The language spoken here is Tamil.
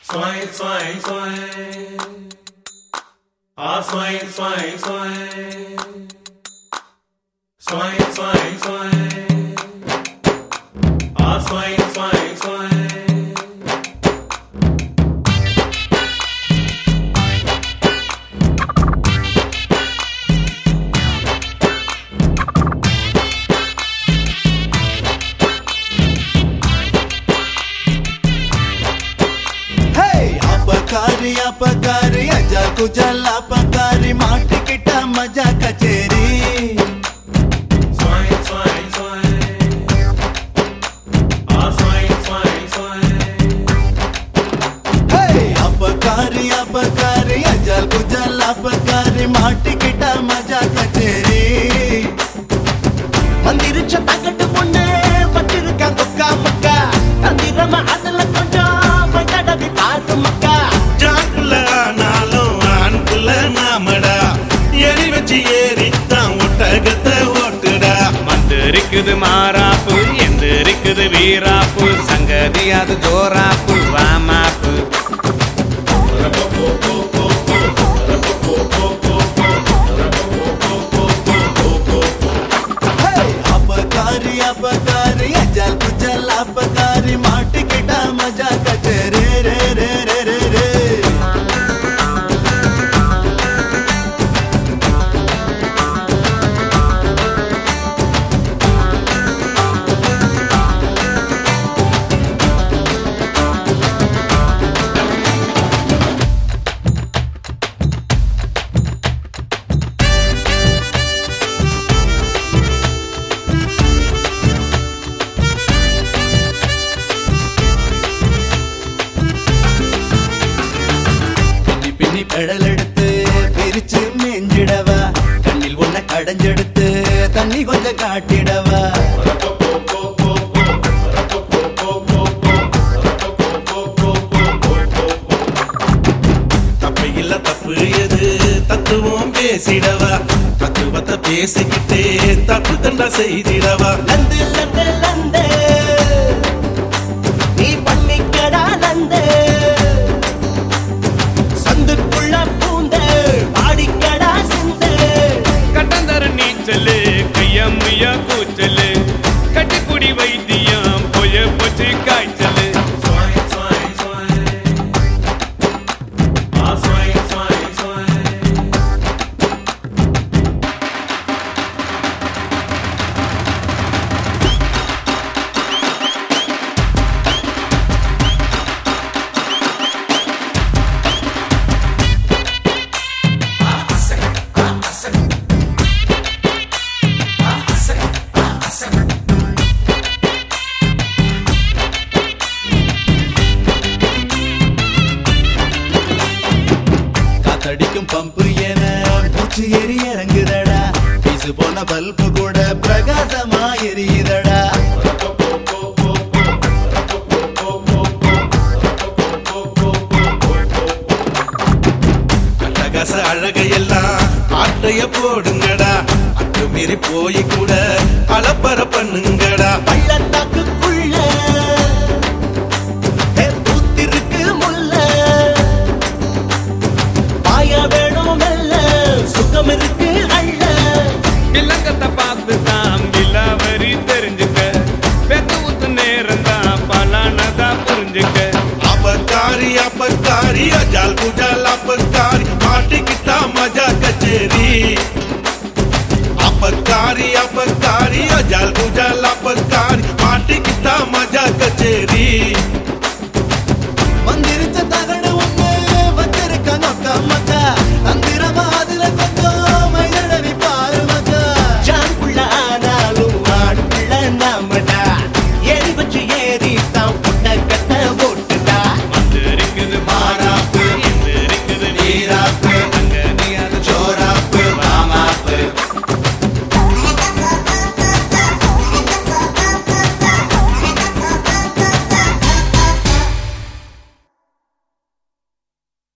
Swing, swing, swing. Swing, swing, swing. Swing, swing, swing. Swing, swing, swing. अपकारी अजा कुजल अपकारी माटी किटा मजा कचेरी Swing, swing, swing. Swing, swing, swing. Hey अपकारी अपकारी अजा कुजल अपकारी माटी किटा मजा कचेरी मंदिर चटाकट मुन्ने बच्चर का दुक्का मक्का मंदिर में आदल कोंजो बंदा भी पास मक्का இருக்குது மாறாப்பு எந்திரிக்குது வீராப்பு சங்கதி அது ஜோராப்பு வாமாப்பு अपकारी अपकारी अजल कुजल अपकारी माटी किटा मजा कचरे रे रे रे रे रे கடலெடுத்து பிரிச்சு மேஞ்சிடவா கண்ணில் ஒன்ன கடைஞ்செடுத்து தண்ணி கொஞ்சம் காட்டிடவா தப்பு இல்ல தப்பு எது தத்துவம் பேசிடவா தத்துவத்தை பேசிக்கிட்டே தப்பு தண்டா செய்திடவா லந்து லந்து லந்து நீ பண்ணிக்கடா லந்து சந்துக்குள்ள பூந்த பாடிக்கடா சிந்து கட்டந்தர நீச்சலு கையம்மையா கூச்சலு கட்டிக்குடி வைத்தியம் போய போச்சு காய்ச்சலு Swing, swing, swing. Swing, swing, swing. காத்தடிக்கும் பம்பு என பூச்சி எரி இறங்குதடா பீசு போன பல்பு கூட பிரகாசமா எரியுதடா அட்டகாச அழகையெல்லாம் ஆட்டைய போடுங்கடா அட்டு மீறி போய் கூட அலப்பற பண்ணுங்கடா பள்ளத்தாக்குக்குள்ள பூத்திருக்கு முல்ல பாய வேணும் மெல்ல சுகம் இருக்கு அள்ள இலங்கத்தை பார்த்து தான் விலாவரி தெரிஞ்சுக்க வெத்து ஊத்து நேரம் தான் பலானதா புரிஞ்சுக்க